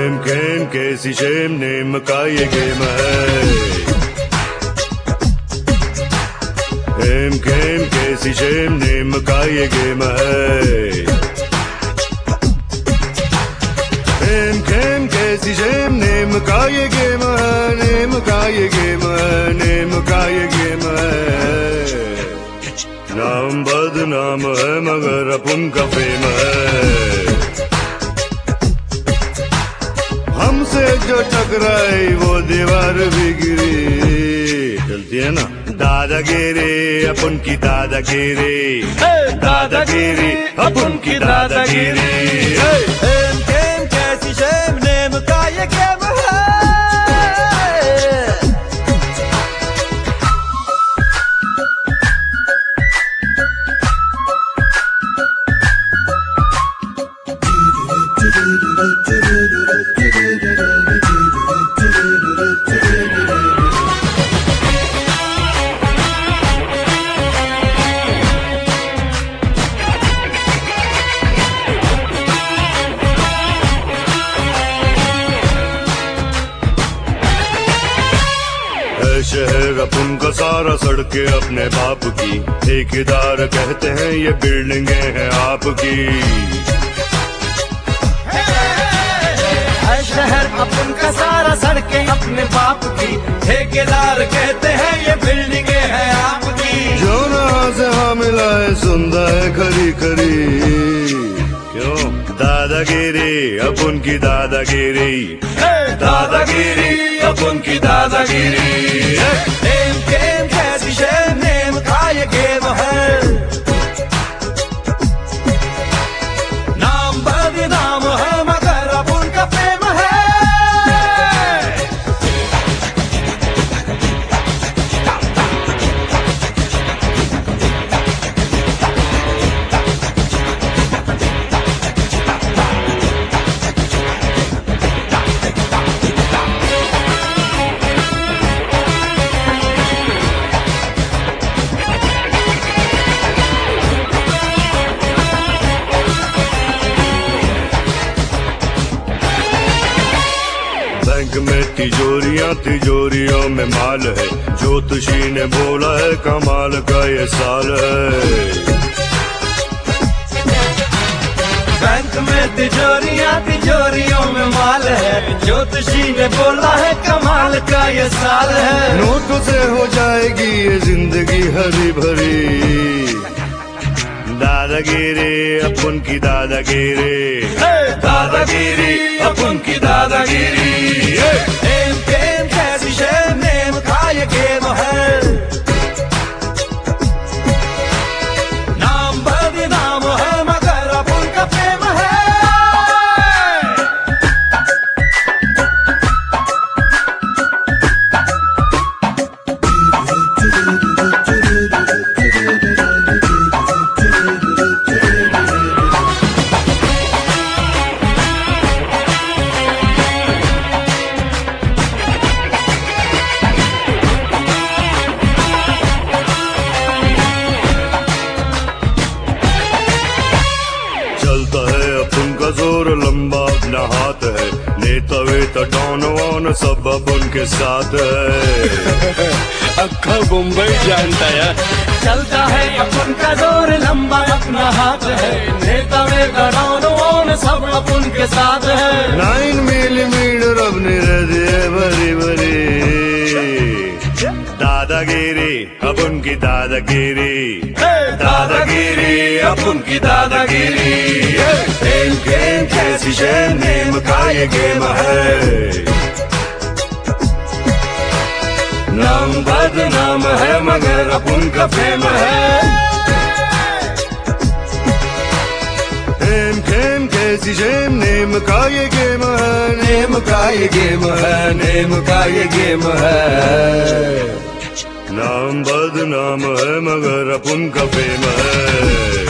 खेम कैसी Shem name का ये गेम है। खेम कैसी शेम नेम का ये गेम है। खेम कैसी शेम नेम का ये गेम है। नेम का ये गेम है। नेम का ये गेम है। नाम बदनाम है मगर अपन का फेम है। हमसे जो टकराई वो दीवार भी गिरी। चलती है ना दादागिरी अपन की दादागिरी। दादागिरी अपन की दादागिरी। खेम कैसी शेम नेम का ये गेम है। शहर अपन का सारा सड़कें अपने बाप की। ठेकेदार कहते हैं ये बिल्डिंगें हैं आपकी। शहर अपन का सारा सड़कें अपने बाप की। ठेकेदार कहते हैं ये बिल्डिंगें हैं आपकी। जो ना से हाँ मिला है सुंदा है खरी खरी। क्यों दादागिरी अपन की दादागिरी। दादागिरी अपन की दादागिरी। खेम कैसी शेम नेम का ये गेम है। नाम बदनाम है मगर अपन का प्रेम है। बैंक में तिजोरियां तिजोरियों में माल है। ज्योतिषी ने बोला है कमाल का ये साल है। बैंक में तिजोरियां तिजोरियों में माल है। ज्योतिषी ने बोला है कमाल का ये साल है। नोटों से हो जाएगी ये जिंदगी हरी भरी। दादागिरी अपन की दादागिरी। दादागिरी अपन की दादागिरी। खेम कैसी शेम नेम का ये गेम है। नाम बदनाम है मगर अपन का प्रेम है। चलता है अपन का जोर लंबा अपना हाथ है। नेता वेता डॉन वॉन सब अपन के साथ है। अक्खा मुंबई जानता है। चलता है अपन का जोर लंबा अपना हाथ है। नेता वेता डॉन वॉन सब अपन के साथ है। 9 मिलीमीटर अपनी रहती है भरी भरी। दादागिरी अपन की दादागिरी। दादागिरी अपन की दादागिरी। खेम कैसी शेम नेम का ये गेम है। नाम बदनाम है मगर अपन का फेम है। खेम कैसी शेम नेम का ये गेम है। नेम का ये गेम है। नेम का ये गेम है। नाम बदनाम है मगर अपन का फेम है।